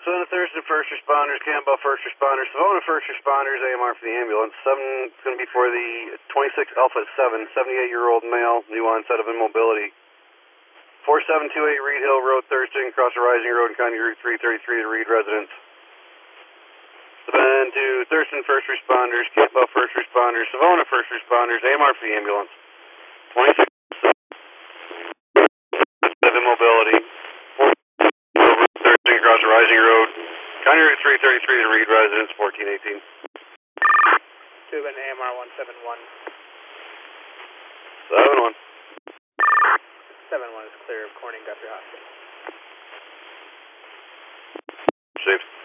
Savannah Thurston first responders, Campbell first responders, Savannah first responders, AMR for the ambulance. 7 is going to be for the 26 Alpha 7, 78-year-old male, new onset of immobility. 4728 Reed Hill Road, Thurston, across the Rising Road and County Route 333 to Reed residence. Savannah to Thurston first responders, Campbell first responders, Savannah first responders, AMR for the ambulance. 26 of immobility. Thurston across the Rising Road, County Route 333 to Reed residence, 1418. Tubin AMR 171. 71. 71 is clear of Corning Guthrie Hospital. Safe.